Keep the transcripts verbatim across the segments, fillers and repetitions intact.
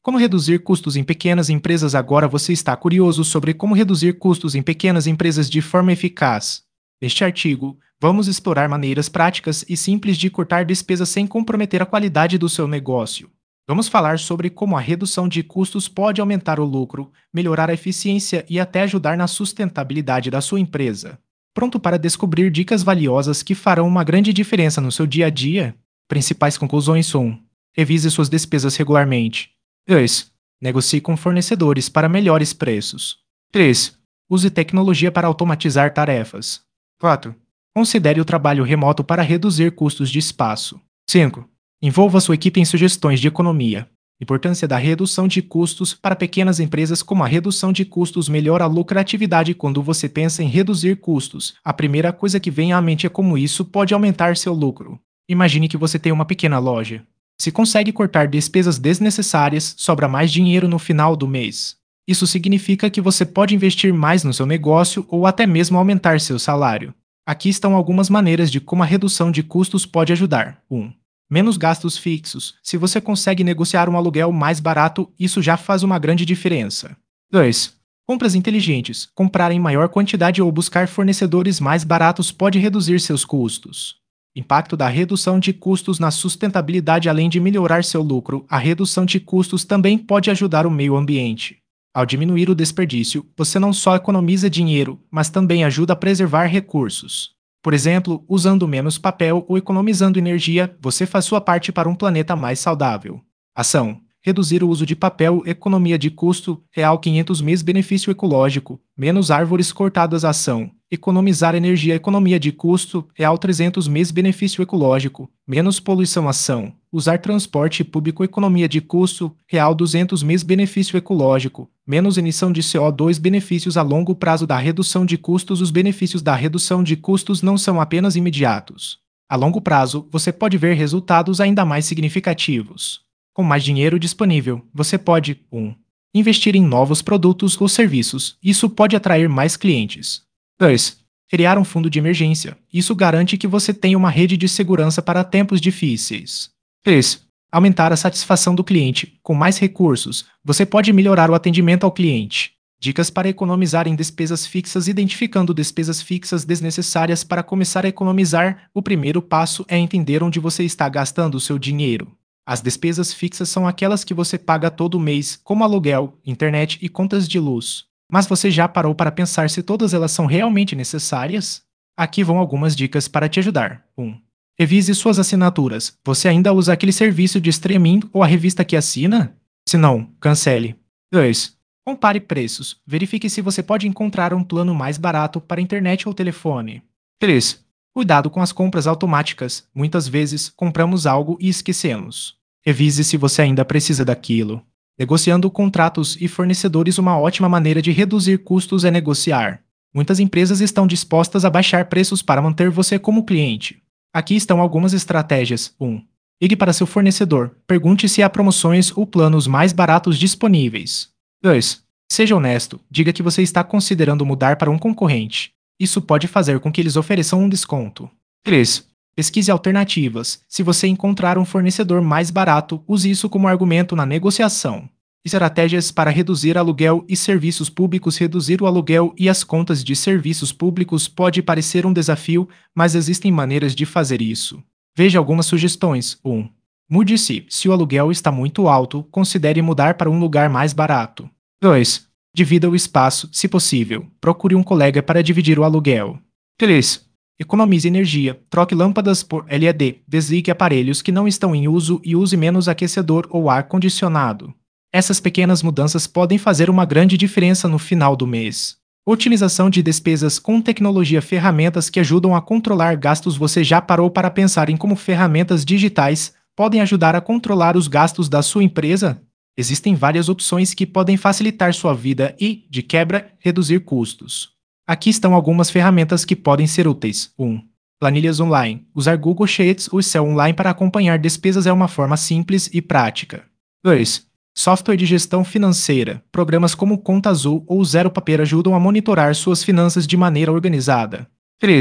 Como reduzir custos em pequenas empresas? Agora você está curioso sobre como reduzir custos em pequenas empresas de forma eficaz. Neste artigo, vamos explorar maneiras práticas e simples de cortar despesas sem comprometer a qualidade do seu negócio. Vamos falar sobre como a redução de custos pode aumentar o lucro, melhorar a eficiência e até ajudar na sustentabilidade da sua empresa. Pronto para descobrir dicas valiosas que farão uma grande diferença no seu dia a dia? Principais conclusões: um. Revise suas despesas regularmente. dois. Negocie com fornecedores para melhores preços. três. Use tecnologia para automatizar tarefas. quatro. Considere o trabalho remoto para reduzir custos de espaço. cinco. Envolva sua equipe em sugestões de economia. Importância da redução de custos para pequenas empresas. Como a redução de custos melhora a lucratividade. Quando você pensa em reduzir custos, a primeira coisa que vem à mente é como isso pode aumentar seu lucro. Imagine que você tem uma pequena loja. Se consegue cortar despesas desnecessárias, sobra mais dinheiro no final do mês. Isso significa que você pode investir mais no seu negócio ou até mesmo aumentar seu salário. Aqui estão algumas maneiras de como a redução de custos pode ajudar. um. Menos gastos fixos. Se você consegue negociar um aluguel mais barato, isso já faz uma grande diferença. dois. Compras inteligentes. Comprar em maior quantidade ou buscar fornecedores mais baratos pode reduzir seus custos. Impacto da redução de custos na sustentabilidade. Além de melhorar seu lucro, a redução de custos também pode ajudar o meio ambiente. Ao diminuir o desperdício, você não só economiza dinheiro, mas também ajuda a preservar recursos. Por exemplo, usando menos papel ou economizando energia, você faz sua parte para um planeta mais saudável. Ação: reduzir o uso de papel, economia de custo, real quinhentos mês benefício ecológico, menos árvores cortadas. Ação: economizar energia, economia de custo, real trezentos mês benefício ecológico, menos poluição. Ação: usar transporte público, economia de custo, real duzentos mês benefício ecológico, menos emissão de C O dois. Benefícios a longo prazo da redução de custos. Os benefícios da redução de custos não são apenas imediatos. A longo prazo, você pode ver resultados ainda mais significativos. Com mais dinheiro disponível, você pode: um. Investir em novos produtos ou serviços. Isso pode atrair mais clientes. dois. Criar um fundo de emergência. Isso garante que você tenha uma rede de segurança para tempos difíceis. três. Aumentar a satisfação do cliente. Com mais recursos, você pode melhorar o atendimento ao cliente. Dicas para economizar em despesas fixas. Identificando despesas fixas desnecessárias. Para começar a economizar, o primeiro passo é entender onde você está gastando o seu dinheiro. As despesas fixas são aquelas que você paga todo mês, como aluguel, internet e contas de luz. Mas você já parou para pensar se todas elas são realmente necessárias? Aqui vão algumas dicas para te ajudar. um. Revise suas assinaturas. Você ainda usa aquele serviço de streaming ou a revista que assina? Se não, cancele. dois. Compare preços. Verifique se você pode encontrar um plano mais barato para internet ou telefone. três. Cuidado com as compras automáticas. Muitas vezes, compramos algo e esquecemos. Revise se você ainda precisa daquilo. Negociando contratos e fornecedores. Uma ótima maneira de reduzir custos é negociar. Muitas empresas estão dispostas a baixar preços para manter você como cliente. Aqui estão algumas estratégias. um. Ligue para seu fornecedor. Pergunte se há promoções ou planos mais baratos disponíveis. dois. Seja honesto. Diga que você está considerando mudar para um concorrente. Isso pode fazer com que eles ofereçam um desconto. três. Pesquise alternativas. Se você encontrar um fornecedor mais barato, use isso como argumento na negociação. Estratégias para reduzir aluguel e serviços públicos. Reduzir o aluguel e as contas de serviços públicos pode parecer um desafio, mas existem maneiras de fazer isso. Veja algumas sugestões. um. Mude-se. Se o aluguel está muito alto, considere mudar para um lugar mais barato. dois. Divida o espaço, se possível. Procure um colega para dividir o aluguel. três. Economize energia. Troque lâmpadas por L E D. Desligue aparelhos que não estão em uso e use menos aquecedor ou ar-condicionado. Essas pequenas mudanças podem fazer uma grande diferença no final do mês. Otimização de despesas com tecnologia. Ferramentas que ajudam a controlar gastos. Você já parou para pensar em como ferramentas digitais podem ajudar a controlar os gastos da sua empresa? Existem várias opções que podem facilitar sua vida e, de quebra, reduzir custos. Aqui estão algumas ferramentas que podem ser úteis. um. Planilhas online. Usar Google Sheets ou Excel online para acompanhar despesas é uma forma simples e prática. dois. Software de gestão financeira. Programas como Conta Azul ou Zero Paper ajudam a monitorar suas finanças de maneira organizada. três.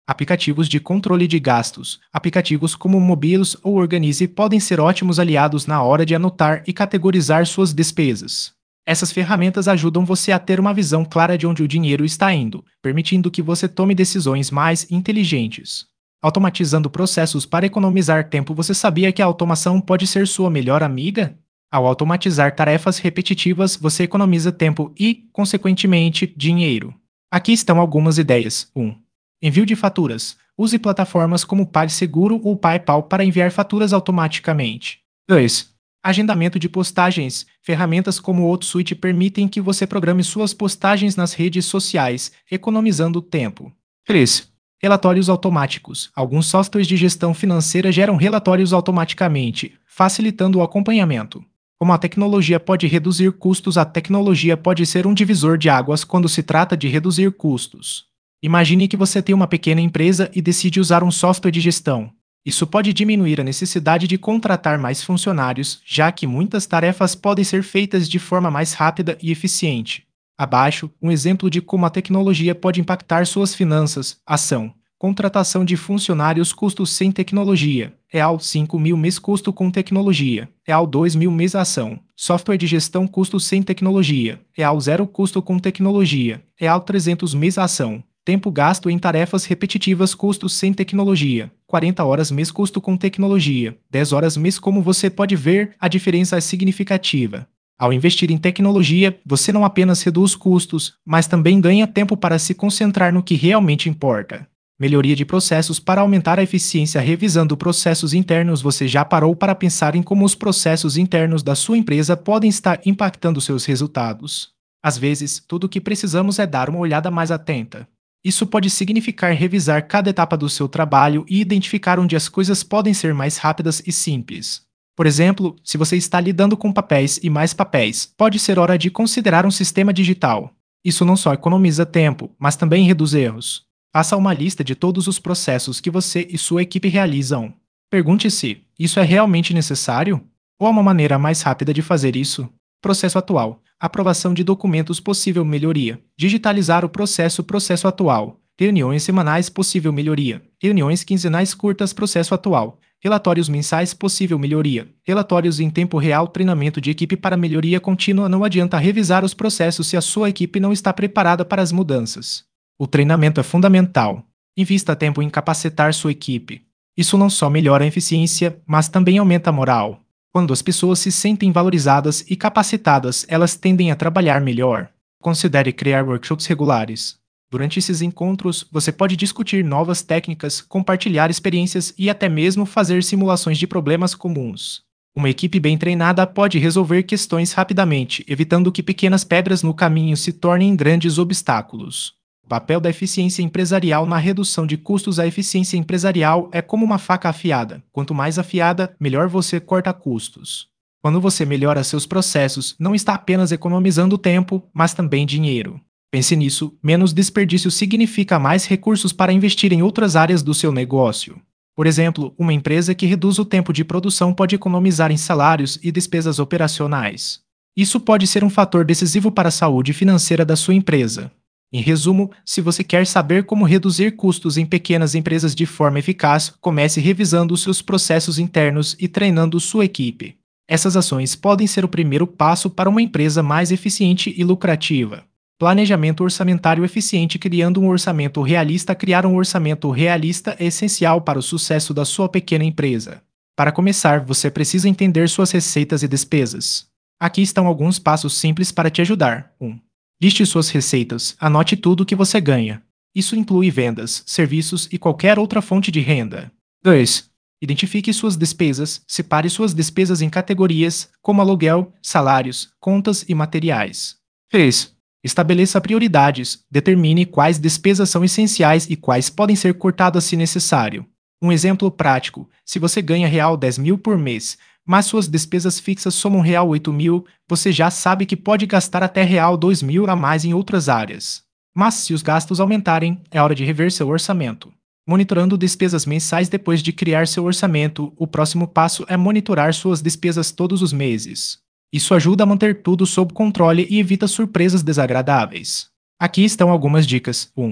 Aplicativos de controle de gastos. Aplicativos como Mobilos ou Organize podem ser ótimos aliados na hora de anotar e categorizar suas despesas. Essas ferramentas ajudam você a ter uma visão clara de onde o dinheiro está indo, permitindo que você tome decisões mais inteligentes. Automatizando processos para economizar tempo. Você sabia que a automação pode ser sua melhor amiga? Ao automatizar tarefas repetitivas, você economiza tempo e, consequentemente, dinheiro. Aqui estão algumas ideias. um. Envio de faturas. Use plataformas como PagSeguro ou PayPal para enviar faturas automaticamente. dois. Agendamento de postagens. Ferramentas como o OutSuite permitem que você programe suas postagens nas redes sociais, economizando tempo. três. Relatórios automáticos. Alguns softwares de gestão financeira geram relatórios automaticamente, facilitando o acompanhamento. Como a tecnologia pode reduzir custos, a tecnologia pode ser um divisor de águas quando se trata de reduzir custos. Imagine que você tem uma pequena empresa e decide usar um software de gestão. Isso pode diminuir a necessidade de contratar mais funcionários, já que muitas tarefas podem ser feitas de forma mais rápida e eficiente. Abaixo, um exemplo de como a tecnologia pode impactar suas finanças. Ação. Contratação de funcionários, custos sem tecnologia. Real cinco mil mês, custo com tecnologia. Real dois mil mês, ação. Software de gestão, custo sem tecnologia. Real zero, custo com tecnologia. Real trezentos mês, ação. Tempo gasto em tarefas repetitivas, custos sem tecnologia. quarenta horas mês, custo com tecnologia. dez horas mês. Como você pode ver, a diferença é significativa. Ao investir em tecnologia, você não apenas reduz custos, mas também ganha tempo para se concentrar no que realmente importa. Melhoria de processos. Para aumentar a eficiência revisando processos internos. Você já parou para pensar em como os processos internos da sua empresa podem estar impactando seus resultados? Às vezes, tudo o que precisamos é dar uma olhada mais atenta. Isso pode significar revisar cada etapa do seu trabalho e identificar onde as coisas podem ser mais rápidas e simples. Por exemplo, se você está lidando com papéis e mais papéis, pode ser hora de considerar um sistema digital. Isso não só economiza tempo, mas também reduz erros. Faça uma lista de todos os processos que você e sua equipe realizam. Pergunte-se: isso é realmente necessário? Ou há uma maneira mais rápida de fazer isso? Processo atual. Aprovação de documentos, possível melhoria. Digitalizar o processo, processo atual. Reuniões semanais, possível melhoria. Reuniões quinzenais curtas, processo atual. Relatórios mensais, possível melhoria. Relatórios em tempo real, treinamento de equipe para melhoria contínua. Não adianta revisar os processos se a sua equipe não está preparada para as mudanças. O treinamento é fundamental. Invista tempo em capacitar sua equipe. Isso não só melhora a eficiência, mas também aumenta a moral. Quando as pessoas se sentem valorizadas e capacitadas, elas tendem a trabalhar melhor. Considere criar workshops regulares. Durante esses encontros, você pode discutir novas técnicas, compartilhar experiências e até mesmo fazer simulações de problemas comuns. Uma equipe bem treinada pode resolver questões rapidamente, evitando que pequenas pedras no caminho se tornem grandes obstáculos. O papel da eficiência empresarial na redução de custos. A eficiência empresarial é como uma faca afiada. Quanto mais afiada, melhor você corta custos. Quando você melhora seus processos, não está apenas economizando tempo, mas também dinheiro. Pense nisso, menos desperdício significa mais recursos para investir em outras áreas do seu negócio. Por exemplo, uma empresa que reduz o tempo de produção pode economizar em salários e despesas operacionais. Isso pode ser um fator decisivo para a saúde financeira da sua empresa. Em resumo, se você quer saber como reduzir custos em pequenas empresas de forma eficaz, comece revisando os seus processos internos e treinando sua equipe. Essas ações podem ser o primeiro passo para uma empresa mais eficiente e lucrativa. Planejamento orçamentário eficiente. Criando um orçamento realista. Criar um orçamento realista é essencial para o sucesso da sua pequena empresa. Para começar, você precisa entender suas receitas e despesas. Aqui estão alguns passos simples para te ajudar. um. Liste suas receitas. Anote tudo o que você ganha. Isso inclui vendas, serviços e qualquer outra fonte de renda. dois. Identifique suas despesas. Separe suas despesas em categorias, como aluguel, salários, contas e materiais. três. Estabeleça prioridades. Determine quais despesas são essenciais e quais podem ser cortadas se necessário. Um exemplo prático: se você ganha real dez mil por mês, mas suas despesas fixas somam real oito mil, você já sabe que pode gastar até real dois mil a mais em outras áreas. Mas se os gastos aumentarem, é hora de rever seu orçamento. Monitorando despesas mensais. Depois de criar seu orçamento, o próximo passo é monitorar suas despesas todos os meses. Isso ajuda a manter tudo sob controle e evita surpresas desagradáveis. Aqui estão algumas dicas. um.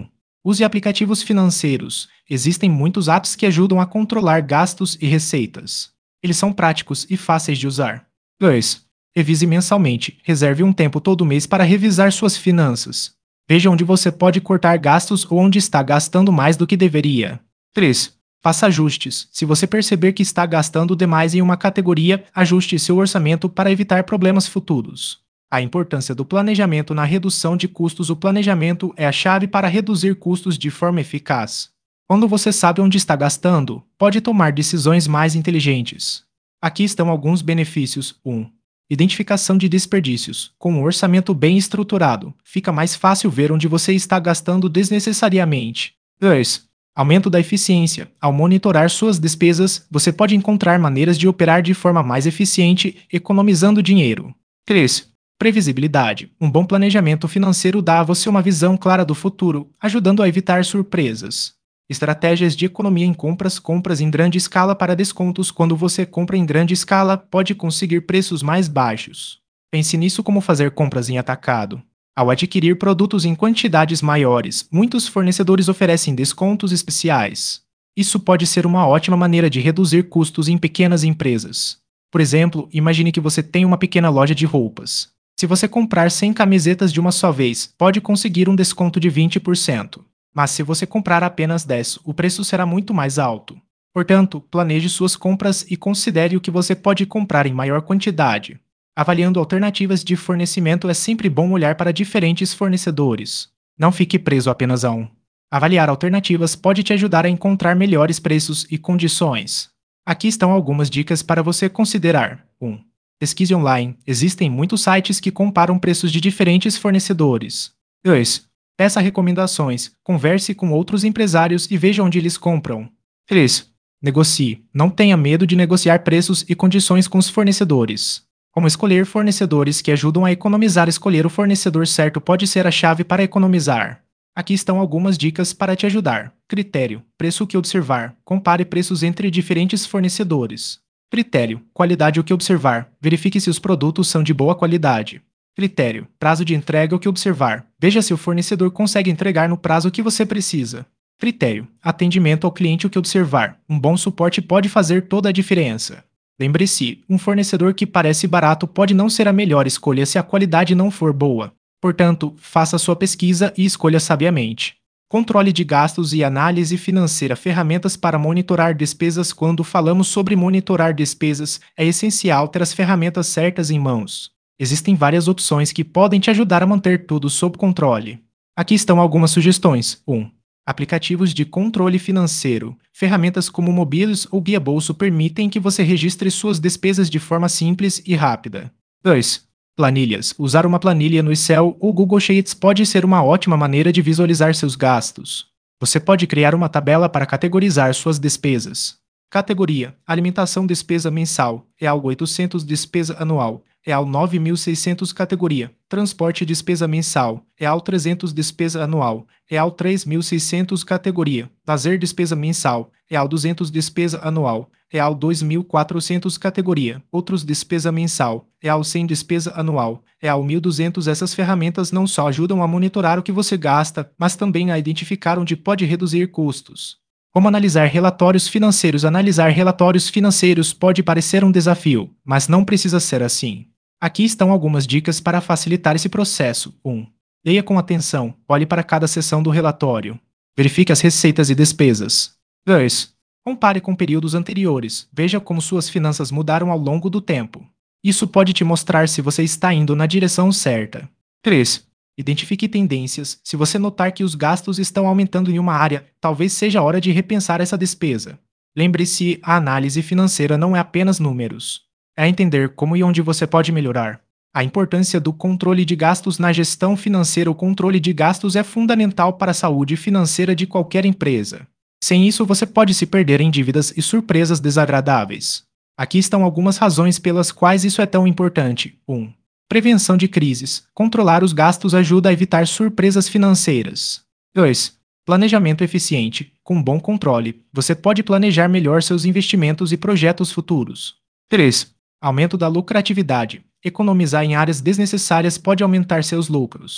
Use aplicativos financeiros. Existem muitos apps que ajudam a controlar gastos e receitas. Eles são práticos e fáceis de usar. dois. Revise mensalmente. Reserve um tempo todo mês para revisar suas finanças. Veja onde você pode cortar gastos ou onde está gastando mais do que deveria. três. Faça ajustes. Se você perceber que está gastando demais em uma categoria, ajuste seu orçamento para evitar problemas futuros. A importância do planejamento na redução de custos. O planejamento é a chave para reduzir custos de forma eficaz. Quando você sabe onde está gastando, pode tomar decisões mais inteligentes. Aqui estão alguns benefícios. um. Identificação de desperdícios. Com um orçamento bem estruturado, fica mais fácil ver onde você está gastando desnecessariamente. dois. Aumento da eficiência. Ao monitorar suas despesas, você pode encontrar maneiras de operar de forma mais eficiente, economizando dinheiro. três. Previsibilidade. Um bom planejamento financeiro dá a você uma visão clara do futuro, ajudando a evitar surpresas. Estratégias de economia em compras. Compras em grande escala para descontos. Quando você compra em grande escala, pode conseguir preços mais baixos. Pense nisso como fazer compras em atacado. Ao adquirir produtos em quantidades maiores, muitos fornecedores oferecem descontos especiais. Isso pode ser uma ótima maneira de reduzir custos em pequenas empresas. Por exemplo, imagine que você tem uma pequena loja de roupas. Se você comprar cem camisetas de uma só vez, pode conseguir um desconto de vinte por cento. Mas se você comprar apenas dez, o preço será muito mais alto. Portanto, planeje suas compras e considere o que você pode comprar em maior quantidade. Avaliando alternativas de fornecimento. É sempre bom olhar para diferentes fornecedores. Não fique preso apenas a um. Avaliar alternativas pode te ajudar a encontrar melhores preços e condições. Aqui estão algumas dicas para você considerar. um. Pesquise online. Existem muitos sites que comparam preços de diferentes fornecedores. dois. Peça recomendações. Converse com outros empresários e veja onde eles compram. três. Negocie. Não tenha medo de negociar preços e condições com os fornecedores. Como escolher fornecedores que ajudam a economizar. Escolher o fornecedor certo pode ser a chave para economizar. Aqui estão algumas dicas para te ajudar. Critério. Preço. O que observar. Compare preços entre diferentes fornecedores. Critério. Qualidade. O que observar. Verifique se os produtos são de boa qualidade. Critério. Prazo de entrega. O que observar. Veja se o fornecedor consegue entregar no prazo que você precisa. Critério. Atendimento ao cliente. O que observar. Um bom suporte pode fazer toda a diferença. Lembre-se, um fornecedor que parece barato pode não ser a melhor escolha se a qualidade não for boa. Portanto, faça sua pesquisa e escolha sabiamente. Controle de gastos e análise financeira. Ferramentas para monitorar despesas. Quando falamos sobre monitorar despesas, é essencial ter as ferramentas certas em mãos. Existem várias opções que podem te ajudar a manter tudo sob controle. Aqui estão algumas sugestões. um. Aplicativos de controle financeiro. Ferramentas como Mobiles ou Guia Bolso permitem que você registre suas despesas de forma simples e rápida. dois. Planilhas. Usar uma planilha no Excel ou Google Sheets pode ser uma ótima maneira de visualizar seus gastos. Você pode criar uma tabela para categorizar suas despesas. Categoria: alimentação, despesa mensal, real oitocentos, despesa anual, real nove mil e seiscentos. Categoria: transporte, despesa mensal, real trezentos, despesa anual, real três mil e seiscentos. Categoria: lazer, despesa mensal, real duzentos, despesa anual, real dois mil e quatrocentos. Categoria: outros, despesa mensal, real cem, despesa anual, real mil e duzentos. Essas ferramentas não só ajudam a monitorar o que você gasta, mas também a identificar onde pode reduzir custos. Como analisar relatórios financeiros? Analisar relatórios financeiros pode parecer um desafio, mas não precisa ser assim. Aqui estão algumas dicas para facilitar esse processo. um. Leia com atenção. Olhe para cada seção do relatório. Verifique as receitas e despesas. dois. Compare com períodos anteriores. Veja como suas finanças mudaram ao longo do tempo. Isso pode te mostrar se você está indo na direção certa. três. Identifique tendências. Se você notar que os gastos estão aumentando em uma área, talvez seja a hora de repensar essa despesa. Lembre-se, a análise financeira não é apenas números. É entender como e onde você pode melhorar. A importância do controle de gastos na gestão financeira. O controle de gastos é fundamental para a saúde financeira de qualquer empresa. Sem isso, você pode se perder em dívidas e surpresas desagradáveis. Aqui estão algumas razões pelas quais isso é tão importante. um. Prevenção de crises. Controlar os gastos ajuda a evitar surpresas financeiras. dois. Planejamento eficiente. Com bom controle, você pode planejar melhor seus investimentos e projetos futuros. três. Aumento da lucratividade. Economizar em áreas desnecessárias pode aumentar seus lucros.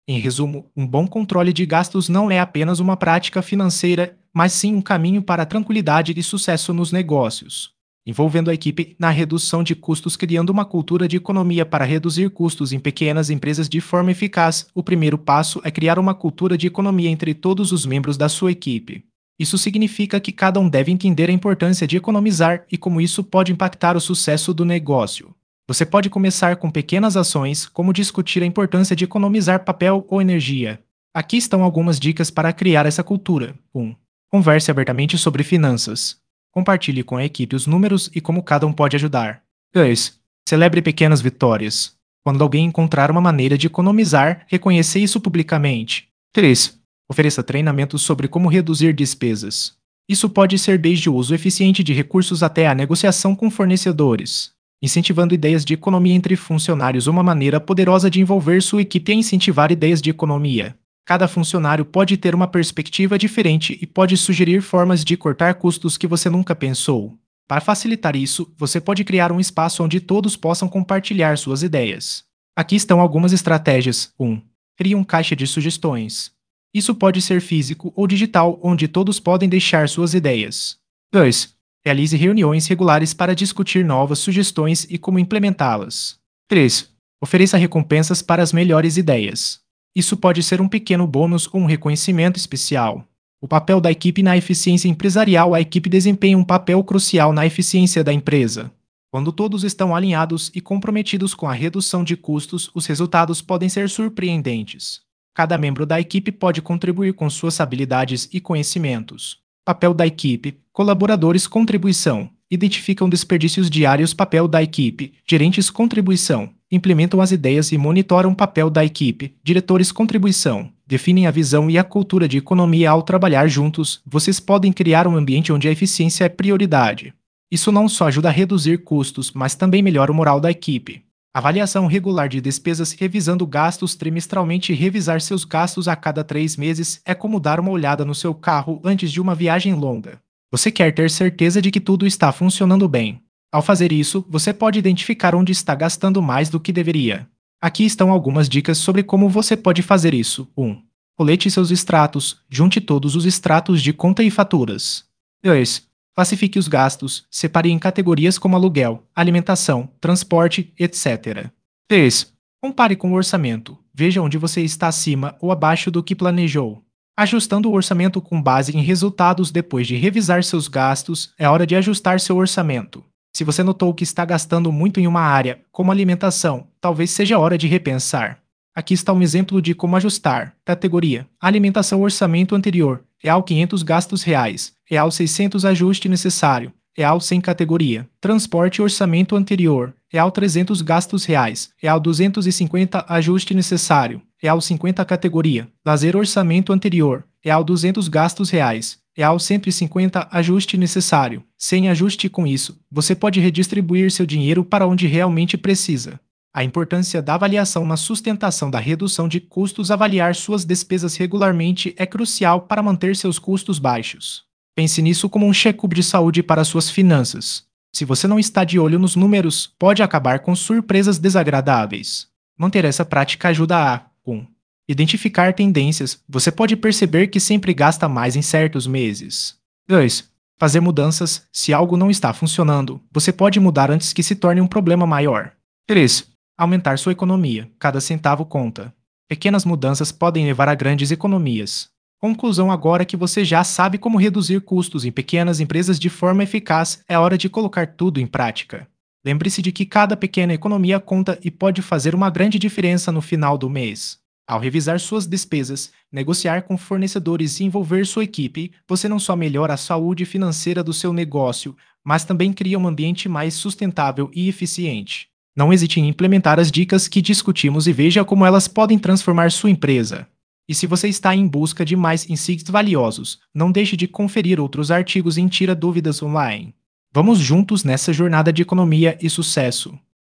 Em resumo, um bom controle de gastos não é apenas uma prática financeira, mas sim um caminho para a tranquilidade e sucesso nos negócios. Envolvendo a equipe na redução de custos, criando uma cultura de economia para reduzir custos em pequenas empresas de forma eficaz, o primeiro passo é criar uma cultura de economia entre todos os membros da sua equipe. Isso significa que cada um deve entender a importância de economizar e como isso pode impactar o sucesso do negócio. Você pode começar com pequenas ações, como discutir a importância de economizar papel ou energia. Aqui estão algumas dicas para criar essa cultura. um. Converse abertamente sobre finanças. Compartilhe com a equipe os números e como cada um pode ajudar. dois. Celebre pequenas vitórias. Quando alguém encontrar uma maneira de economizar, reconheça isso publicamente. três. Ofereça treinamentos sobre como reduzir despesas. Isso pode ser desde o uso eficiente de recursos até a negociação com fornecedores. Incentivando ideias de economia entre funcionários. Uma maneira poderosa de envolver sua equipe é incentivar ideias de economia. Cada funcionário pode ter uma perspectiva diferente e pode sugerir formas de cortar custos que você nunca pensou. Para facilitar isso, você pode criar um espaço onde todos possam compartilhar suas ideias. Aqui estão algumas estratégias. um. Crie um caixa de sugestões. Isso pode ser físico ou digital, onde todos podem deixar suas ideias. dois. Realize reuniões regulares para discutir novas sugestões e como implementá-las. três. Ofereça recompensas para as melhores ideias. Isso pode ser um pequeno bônus ou um reconhecimento especial. O papel da equipe na eficiência empresarial. A equipe desempenha um papel crucial na eficiência da empresa. Quando todos estão alinhados e comprometidos com a redução de custos, os resultados podem ser surpreendentes. Cada membro da equipe pode contribuir com suas habilidades e conhecimentos. Papel da equipe. Colaboradores. Contribuição. Identificam desperdícios diários. Papel da equipe. Gerentes. Contribuição. Implementam as ideias e monitoram o papel da equipe. Diretores. Contribuição. Definem a visão e a cultura de economia. Ao trabalhar juntos, vocês podem criar um ambiente onde a eficiência é prioridade. Isso não só ajuda a reduzir custos, mas também melhora o moral da equipe. Avaliação regular de despesas. Revisando gastos trimestralmente. Revisar seus gastos a cada três meses é como dar uma olhada no seu carro antes de uma viagem longa. Você quer ter certeza de que tudo está funcionando bem. Ao fazer isso, você pode identificar onde está gastando mais do que deveria. Aqui estão algumas dicas sobre como você pode fazer isso. um. Colete seus extratos. Junte todos os extratos de conta e faturas. dois. Classifique os gastos. Separe em categorias como aluguel, alimentação, transporte, etcétera. três. Compare com o orçamento. Veja onde você está acima ou abaixo do que planejou. Ajustando o orçamento com base em resultados. Depois de revisar seus gastos, é hora de ajustar seu orçamento. Se você notou que está gastando muito em uma área, como alimentação, talvez seja hora de repensar. Aqui está um exemplo de como ajustar. Categoria: alimentação. Orçamento anterior: real quinhentos gastos reais, real seiscentos ajuste necessário, real cem. Categoria: transporte. Orçamento anterior: real trezentos gastos reais, real duzentos e cinquenta ajuste necessário, real cinquenta. Categoria: lazer. Orçamento anterior: real duzentos gastos reais, real cento e cinquenta ajuste necessário, sem ajuste. Com isso, você pode redistribuir seu dinheiro para onde realmente precisa. A importância da avaliação na sustentação da redução de custos. Avaliar suas despesas regularmente é crucial para manter seus custos baixos. Pense nisso como um check-up de saúde para suas finanças. Se você não está de olho nos números, pode acabar com surpresas desagradáveis. Manter essa prática ajuda a um. Identificar tendências. Você pode perceber que sempre gasta mais em certos meses. dois. Fazer mudanças. Se algo não está funcionando, você pode mudar antes que se torne um problema maior. três. Aumentar sua economia. Cada centavo conta. Pequenas mudanças podem levar a grandes economias. Conclusão: agora que você já sabe como reduzir custos em pequenas empresas de forma eficaz, é hora de colocar tudo em prática. Lembre-se de que cada pequena economia conta e pode fazer uma grande diferença no final do mês. Ao revisar suas despesas, negociar com fornecedores e envolver sua equipe, você não só melhora a saúde financeira do seu negócio, mas também cria um ambiente mais sustentável e eficiente. Não hesite em implementar as dicas que discutimos e veja como elas podem transformar sua empresa. E se você está em busca de mais insights valiosos, não deixe de conferir outros artigos em Tira Dúvidas Online. Vamos juntos nessa jornada de economia e sucesso.